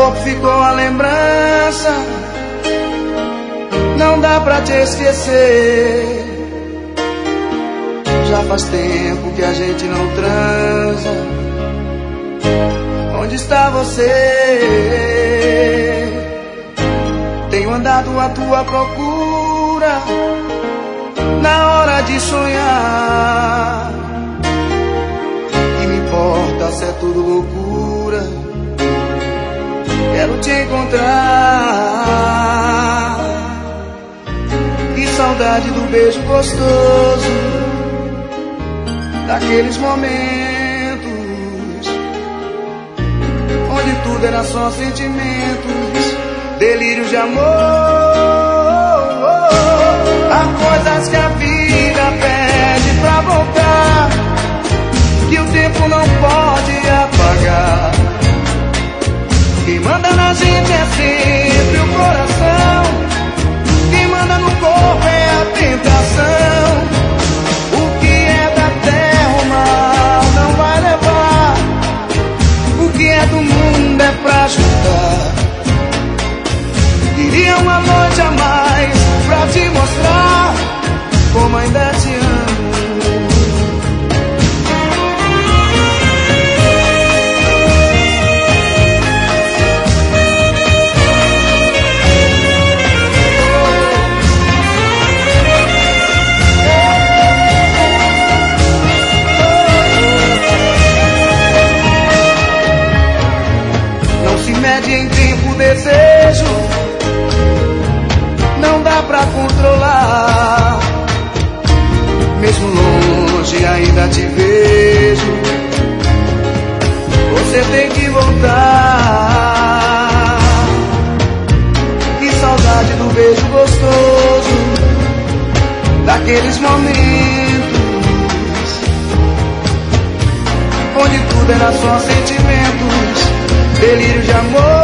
corpo ficou a lembrança, não dá pra te esquecer. Já faz tempo que a gente não transa. Onde está você? Tenho andado à tua procura na hora de sonhar. E me importa se é tudo loucura, quero te encontrar. Que saudade do beijo gostoso, daqueles momentos onde tudo era só sentimentos, delírios de amor. Há coisas que a vida pede pra voltar, que o tempo não pode apagar. Quem manda na gente é sempre o coração, quem manda no corpo é a tentação. O que é da terra o mal não vai levar, o que é do mundo é pra ajudar. Queria uma noite a mais pra te mostrar como ainda te amo. Não se mede em tempo o desejo, não dá pra controlar. Mesmo longe ainda te vejo, você tem que voltar. Que saudade do beijo gostoso, daqueles momentos onde tudo era só sentimentos, delírio de amor.